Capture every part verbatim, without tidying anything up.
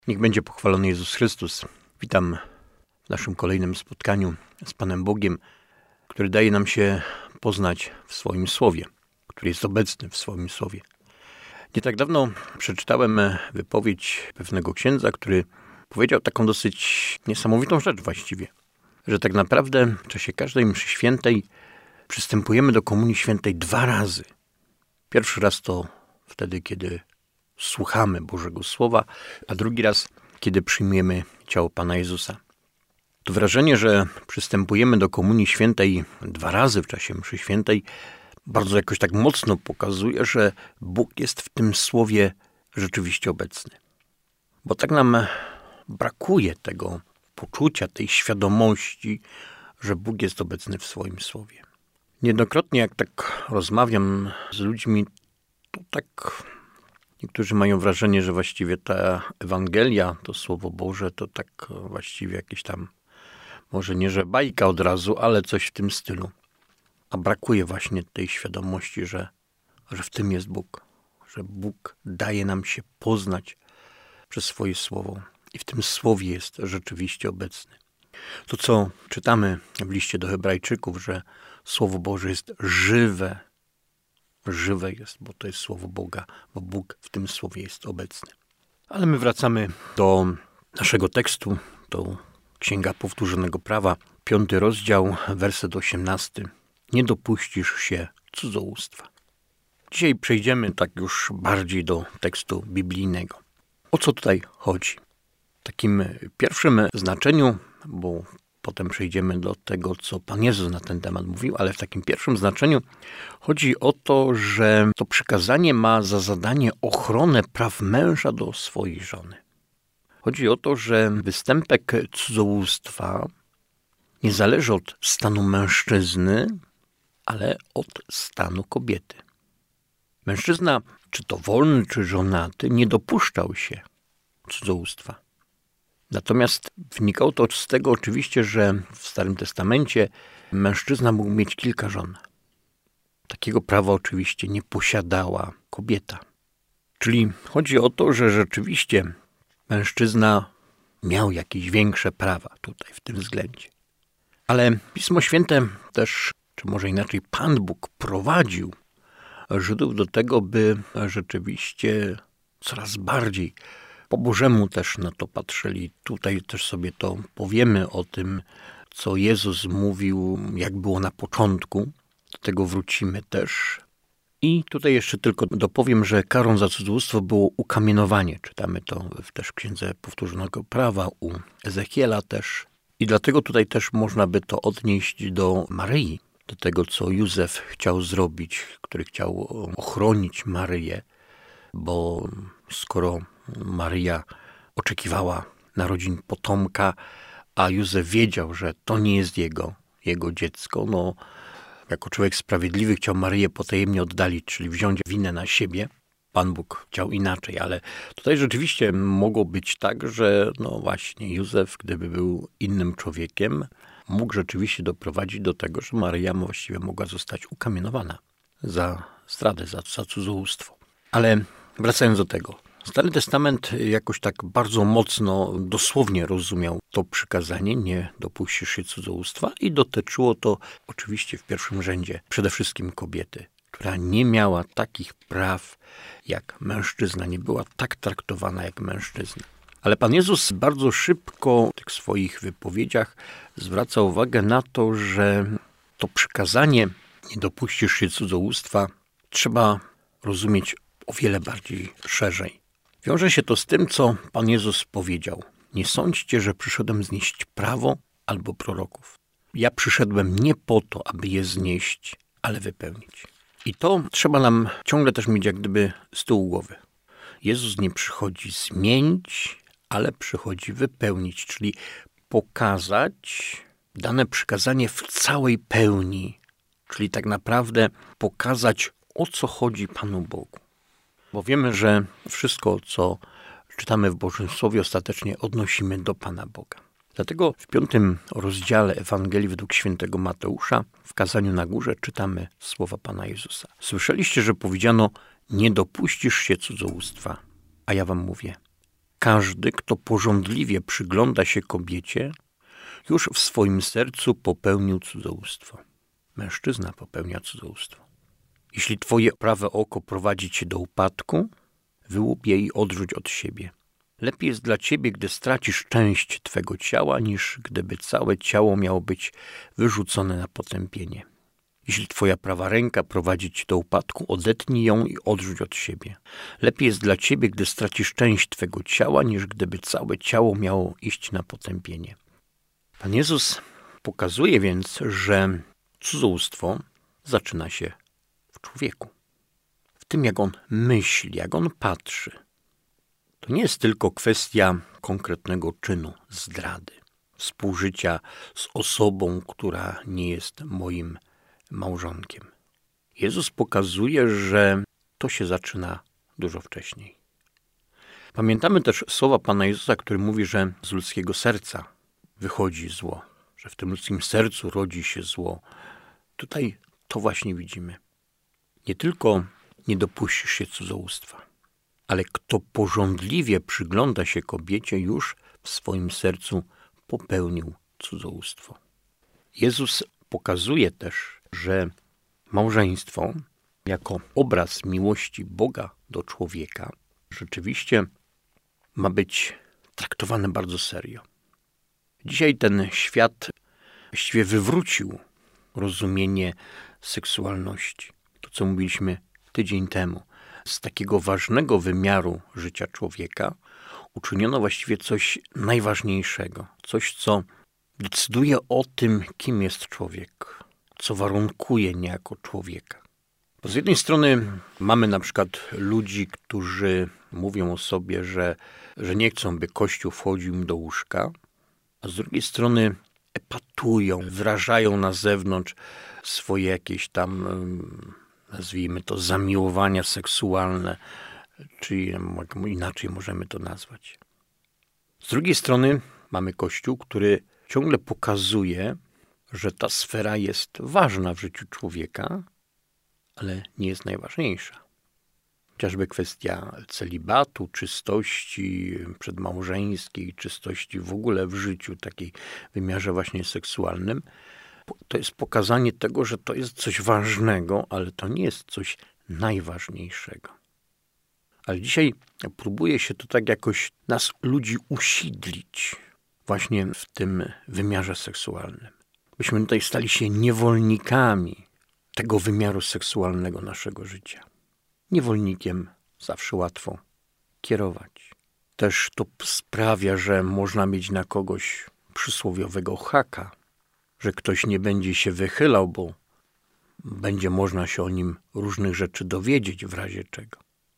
Niech będzie pochwalony Jezus Chrystus. Witam w naszym kolejnym spotkaniu z Panem Bogiem, który daje nam się poznać w swoim Słowie, który jest obecny w swoim Słowie. Nie tak dawno przeczytałem wypowiedź pewnego księdza, który powiedział taką dosyć niesamowitą rzecz właściwie, że tak naprawdę w czasie każdej mszy świętej przystępujemy do Komunii Świętej dwa razy. Pierwszy raz to wtedy, kiedy słuchamy Bożego Słowa, a drugi raz, kiedy przyjmiemy ciało Pana Jezusa. To wrażenie, że przystępujemy do Komunii Świętej dwa razy w czasie mszy świętej, bardzo jakoś tak mocno pokazuje, że Bóg jest w tym Słowie rzeczywiście obecny. Bo tak nam brakuje tego poczucia, tej świadomości, że Bóg jest obecny w swoim Słowie. Niejednokrotnie jak tak rozmawiam z ludźmi, to tak niektórzy mają wrażenie, że właściwie ta Ewangelia, to Słowo Boże, to tak właściwie jakieś tam, może nie, że bajka od razu, ale coś w tym stylu. A brakuje właśnie tej świadomości, że, że w tym jest Bóg, że Bóg daje nam się poznać przez swoje Słowo i w tym Słowie jest rzeczywiście obecny. To, co czytamy w liście do Hebrajczyków, że Słowo Boże jest żywe, żywe jest, bo to jest Słowo Boga, bo Bóg w tym Słowie jest obecny. Ale my wracamy do naszego tekstu, do Księga Powtórzonego Prawa, piąty rozdział, werset osiemnasty. Nie dopuścisz się cudzołóstwa. Dzisiaj przejdziemy tak już bardziej do tekstu biblijnego. O co tutaj chodzi? W takim pierwszym znaczeniu, bo potem przejdziemy do tego, co Pan Jezus na ten temat mówił, ale w takim pierwszym znaczeniu chodzi o to, że to przykazanie ma za zadanie ochronę praw męża do swojej żony. Chodzi o to, że występek cudzołóstwa nie zależy od stanu mężczyzny, ale od stanu kobiety. Mężczyzna, czy to wolny, czy żonaty, nie dopuszczał się cudzołóstwa. Natomiast wynikało to z tego oczywiście, że w Starym Testamencie mężczyzna mógł mieć kilka żon. Takiego prawa oczywiście nie posiadała kobieta. Czyli chodzi o to, że rzeczywiście mężczyzna miał jakieś większe prawa tutaj w tym względzie. Ale Pismo Święte też, czy może inaczej Pan Bóg prowadził Żydów do tego, by rzeczywiście coraz bardziej po Bożemu też na to patrzyli. Tutaj też sobie to powiemy o tym, co Jezus mówił, jak było na początku. Do tego wrócimy też. I tutaj jeszcze tylko dopowiem, że karą za cudzołóstwo było ukamienowanie. Czytamy to też w Księdze Powtórzonego Prawa, u Ezechiela też. I dlatego tutaj też można by to odnieść do Maryi, do tego, co Józef chciał zrobić, który chciał ochronić Maryję, bo skoro Maryja oczekiwała narodzin potomka, a Józef wiedział, że to nie jest jego, jego dziecko, no jako człowiek sprawiedliwy chciał Maryję potajemnie oddalić, czyli wziąć winę na siebie. Pan Bóg chciał inaczej, ale tutaj rzeczywiście mogło być tak, że no właśnie Józef, gdyby był innym człowiekiem, mógł rzeczywiście doprowadzić do tego, że Maryja właściwie mogła zostać ukamienowana za zdradę, za, za cudzołóstwo. Ale wracając do tego, Stary Testament jakoś tak bardzo mocno, dosłownie rozumiał to przykazanie, nie dopuścisz się cudzołóstwa i dotyczyło to oczywiście w pierwszym rzędzie przede wszystkim kobiety, która nie miała takich praw jak mężczyzna, nie była tak traktowana jak mężczyzna. Ale Pan Jezus bardzo szybko w tych swoich wypowiedziach zwraca uwagę na to, że to przykazanie nie dopuścisz się cudzołóstwa trzeba rozumieć o wiele bardziej szerzej. Wiąże się to z tym, co Pan Jezus powiedział. Nie sądźcie, że przyszedłem znieść prawo albo proroków. Ja przyszedłem nie po to, aby je znieść, ale wypełnić. I to trzeba nam ciągle też mieć jak gdyby z tyłu głowy. Jezus nie przychodzi zmienić, ale przychodzi wypełnić, czyli pokazać dane przykazanie w całej pełni. Czyli tak naprawdę pokazać, o co chodzi Panu Bogu. Bo wiemy, że wszystko, co czytamy w Bożym Słowie, ostatecznie odnosimy do Pana Boga. Dlatego w piątym rozdziale Ewangelii według świętego Mateusza w kazaniu na górze czytamy słowa Pana Jezusa. Słyszeliście, że powiedziano, nie dopuścisz się cudzołóstwa, a ja wam mówię, każdy, kto pożądliwie przygląda się kobiecie, już w swoim sercu popełnił cudzołóstwo. Mężczyzna popełnia cudzołóstwo. Jeśli twoje prawe oko prowadzi cię do upadku, wyłup je i odrzuć od siebie. Lepiej jest dla ciebie, gdy stracisz część twego ciała, niż gdyby całe ciało miało być wyrzucone na potępienie. Jeśli twoja prawa ręka prowadzi cię do upadku, odetnij ją i odrzuć od siebie. Lepiej jest dla ciebie, gdy stracisz część twego ciała, niż gdyby całe ciało miało iść na potępienie. Pan Jezus pokazuje więc, że cudzołóstwo zaczyna się w człowieku. W tym, jak on myśli, jak on patrzy. To nie jest tylko kwestia konkretnego czynu zdrady, współżycia z osobą, która nie jest moim małżonkiem. Jezus pokazuje, że to się zaczyna dużo wcześniej. Pamiętamy też słowa Pana Jezusa, który mówi, że z ludzkiego serca wychodzi zło, że w tym ludzkim sercu rodzi się zło. Tutaj to właśnie widzimy. Nie tylko nie dopuścisz się cudzołóstwa, ale kto pożądliwie przygląda się kobiecie, już w swoim sercu popełnił cudzołóstwo. Jezus pokazuje też, że małżeństwo jako obraz miłości Boga do człowieka rzeczywiście ma być traktowane bardzo serio. Dzisiaj ten świat właściwie wywrócił rozumienie seksualności. To, co mówiliśmy tydzień temu. Z takiego ważnego wymiaru życia człowieka uczyniono właściwie coś najważniejszego. Coś, co decyduje o tym, kim jest człowiek. Co warunkuje niejako człowieka. Bo z jednej strony mamy na przykład ludzi, którzy mówią o sobie, że, że nie chcą, by Kościół wchodził im do łóżka, a z drugiej strony epatują, wyrażają na zewnątrz swoje jakieś tam, nazwijmy to, zamiłowania seksualne, czy inaczej możemy to nazwać. Z drugiej strony mamy Kościół, który ciągle pokazuje, że ta sfera jest ważna w życiu człowieka, ale nie jest najważniejsza. Chociażby kwestia celibatu, czystości przedmałżeńskiej, czystości w ogóle w życiu, takiej wymiarze właśnie seksualnym, to jest pokazanie tego, że to jest coś ważnego, ale to nie jest coś najważniejszego. Ale dzisiaj próbuje się to tak jakoś nas, ludzi, usidlić właśnie w tym wymiarze seksualnym. Byśmy tutaj stali się niewolnikami tego wymiaru seksualnego naszego życia. Niewolnikiem zawsze łatwo kierować. Też to sprawia, że można mieć na kogoś przysłowiowego haka, że ktoś nie będzie się wychylał, bo będzie można się o nim różnych rzeczy dowiedzieć w razie czego.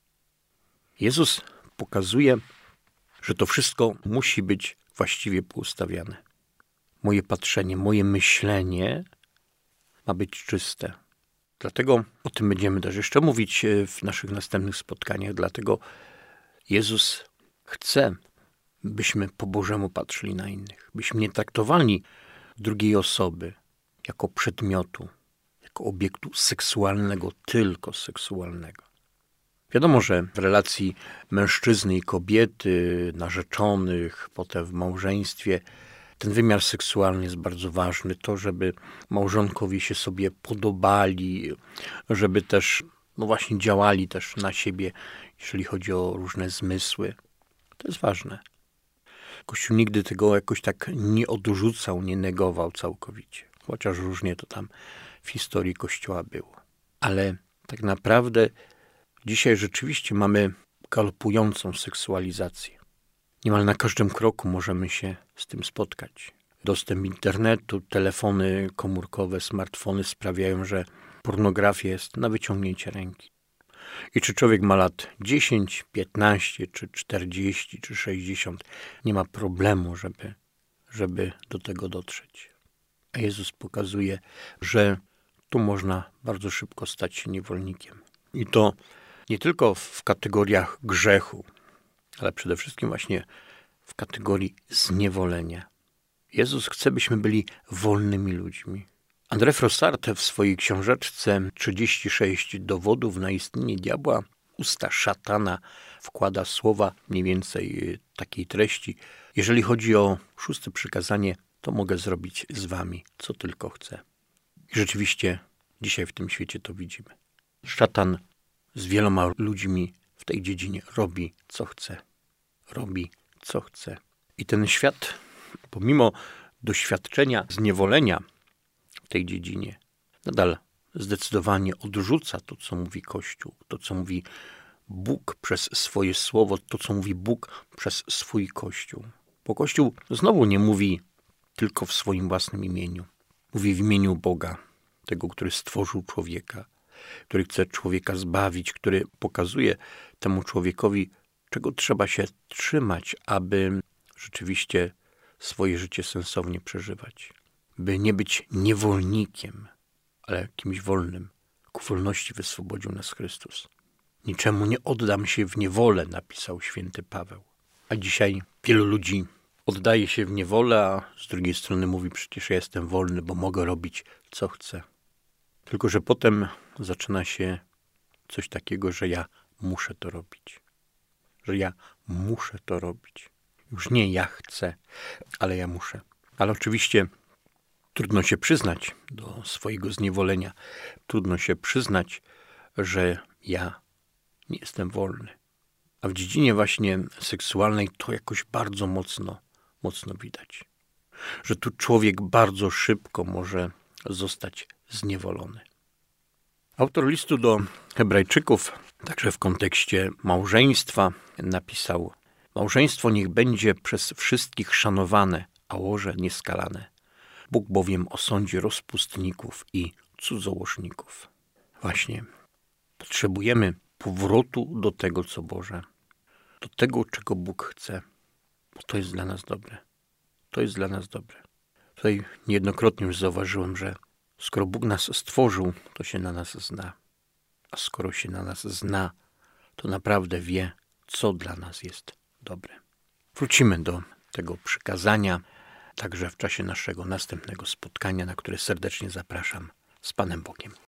Jezus pokazuje, że to wszystko musi być właściwie poustawiane. Moje patrzenie, moje myślenie ma być czyste. Dlatego o tym będziemy też jeszcze mówić w naszych następnych spotkaniach. Dlatego Jezus chce, byśmy po Bożemu patrzyli na innych. Byśmy nie traktowali drugiej osoby jako przedmiotu, jako obiektu seksualnego, tylko seksualnego. Wiadomo, że w relacji mężczyzny i kobiety, narzeczonych, potem w małżeństwie, ten wymiar seksualny jest bardzo ważny. To, żeby małżonkowie się sobie podobali, żeby też, no właśnie, działali też na siebie, jeżeli chodzi o różne zmysły. To jest ważne. Kościół nigdy tego jakoś tak nie odrzucał, nie negował całkowicie. Chociaż różnie to tam w historii Kościoła było. Ale tak naprawdę dzisiaj rzeczywiście mamy galopującą seksualizację. Niemal na każdym kroku możemy się z tym spotkać. Dostęp internetu, telefony komórkowe, smartfony sprawiają, że pornografia jest na wyciągnięcie ręki. I czy człowiek ma lat dziesięć, piętnaście, czy czterdzieści, czy sześćdziesiąt, nie ma problemu, żeby, żeby do tego dotrzeć. A Jezus pokazuje, że tu można bardzo szybko stać się niewolnikiem. I to nie tylko w kategoriach grzechu, ale przede wszystkim właśnie w kategorii zniewolenia. Jezus chce, byśmy byli wolnymi ludźmi. André Frossard w swojej książeczce trzydzieści sześć dowodów na istnienie diabła usta szatana wkłada słowa mniej więcej takiej treści. Jeżeli chodzi o szóste przykazanie, to mogę zrobić z wami, co tylko chcę. I rzeczywiście dzisiaj w tym świecie to widzimy. Szatan z wieloma ludźmi w tej dziedzinie robi, co chce. Robi, co chce. I ten świat, pomimo doświadczenia zniewolenia w tej dziedzinie, nadal zdecydowanie odrzuca to, co mówi Kościół, to, co mówi Bóg przez swoje słowo, to, co mówi Bóg przez swój Kościół. Bo Kościół znowu nie mówi tylko w swoim własnym imieniu. Mówi w imieniu Boga, tego, który stworzył człowieka, który chce człowieka zbawić, który pokazuje temu człowiekowi, czego trzeba się trzymać, aby rzeczywiście swoje życie sensownie przeżywać. By nie być niewolnikiem, ale kimś wolnym. Ku wolności wyswobodził nas Chrystus. Niczemu nie oddam się w niewolę, napisał święty Paweł. A dzisiaj wielu ludzi oddaje się w niewolę, a z drugiej strony mówi, przecież ja jestem wolny, bo mogę robić, co chcę. Tylko że potem zaczyna się coś takiego, że ja muszę to robić. Że ja muszę to robić. Już nie ja chcę, ale ja muszę. Ale oczywiście trudno się przyznać do swojego zniewolenia. Trudno się przyznać, że ja nie jestem wolny. A w dziedzinie właśnie seksualnej to jakoś bardzo mocno, mocno widać. Że tu człowiek bardzo szybko może zostać zniewolony. Autor listu do Hebrajczyków, także w kontekście małżeństwa, napisał: małżeństwo niech będzie przez wszystkich szanowane, a łoże nieskalane. Bóg bowiem osądzi rozpustników i cudzołożników. Właśnie potrzebujemy powrotu do tego, co Boże. Do tego, czego Bóg chce. Bo to jest dla nas dobre. To jest dla nas dobre. Tutaj niejednokrotnie już zauważyłem, że skoro Bóg nas stworzył, to się na nas zna. A skoro się na nas zna, to naprawdę wie, co dla nas jest dobre. Wrócimy do tego przykazania, także w czasie naszego następnego spotkania, na które serdecznie zapraszam z Panem Bogiem.